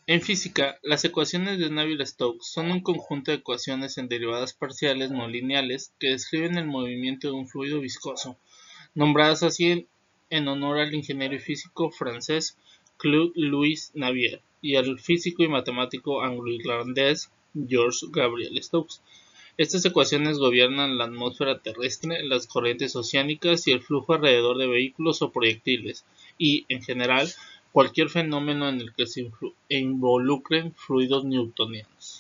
En física, las ecuaciones de Navier-Stokes son un conjunto de ecuaciones en derivadas parciales no lineales que describen el movimiento de un fluido viscoso, nombradas así en honor al ingeniero y físico francés Claude-Louis Navier y al físico y matemático anglo-irlandés George Gabriel Stokes. Estas ecuaciones gobiernan la atmósfera terrestre, las corrientes oceánicas y el flujo alrededor de vehículos o proyectiles, y, en general, cualquier fenómeno en el que se involucren fluidos newtonianos.